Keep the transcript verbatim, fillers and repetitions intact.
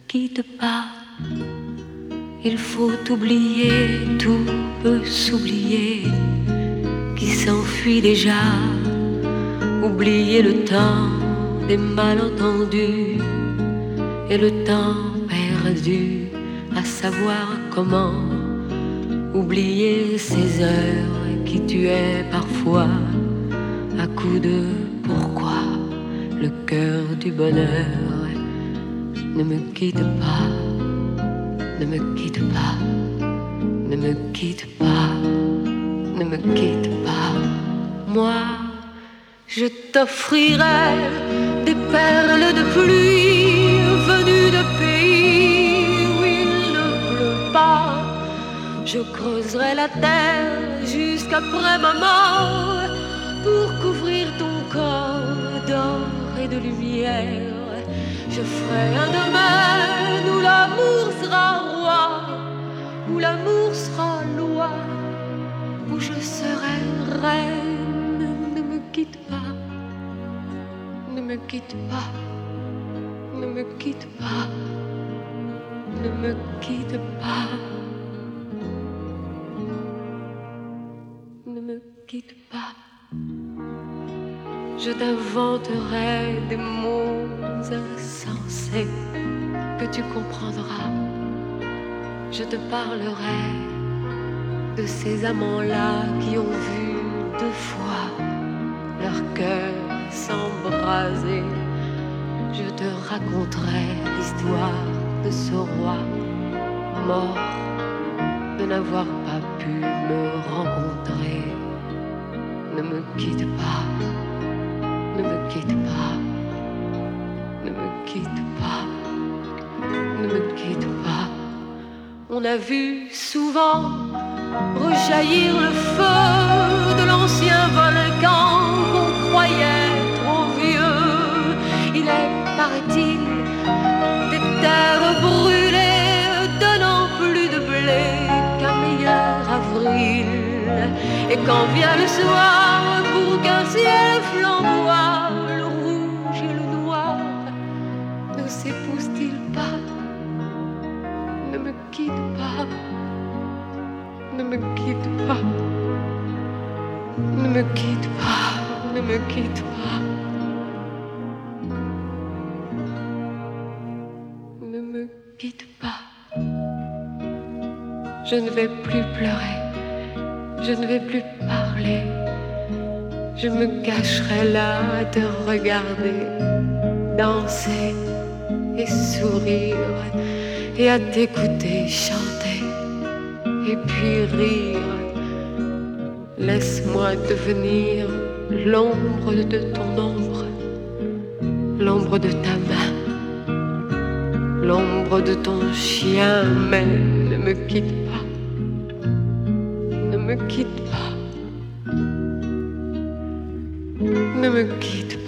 quitte pas. Il faut oublier, tout peut s'oublier, qui s'enfuit déjà. Oublier le temps des malentendus et le temps perdu à savoir comment. Oublier ces heures qui tuaient parfois à coups de pourquoi. Le cœur du bonheur ne me quitte pas, ne me quitte pas, ne me quitte pas, ne me quitte pas. Moi, je t'offrirai des perles de pluie venues de pays où il ne pleut pas. Je creuserai la terre jusqu'après ma mort pour couvrir ton corps d'or et de lumière. Je ferai un domaine où l'amour sera roi, où l'amour sera loi, où je serai reine. Ne me quitte pas, ne me quitte pas, ne me quitte pas, ne me quitte pas, ne me quitte pas. Je t'inventerai des mots insensés que tu comprendras. Je te parlerai de ces amants-là qui ont vu deux fois leur cœur s'embraser. Je te raconterai l'histoire de ce roi mort de n'avoir pas pu me rencontrer. Ne me quitte pas, ne me quitte pas, ne me quitte pas, ne me quitte pas. On a vu souvent rejaillir le feu de l'ancien volcan qu'on croyait trop vieux. Il est, paraît-il, des terres brûlées donnant plus de blé qu'un meilleur avril. Et quand vient le soir pour qu'un ciel flamboie, le rouge et le noir ne s'épousent-ils pas? Ne me quitte pas, ne me quitte pas, ne me quitte pas, ne me quitte pas, ne me quitte pas. Je ne vais plus pleurer, je ne vais plus parler. Je me cacherai là à te regarder, danser et sourire, et à t'écouter chanter et puis rire. Laisse-moi devenir l'ombre de ton ombre, l'ombre de ta main, l'ombre de ton chien, mais ne me quitte pas, ne me quitte pas, ne me quitte pas.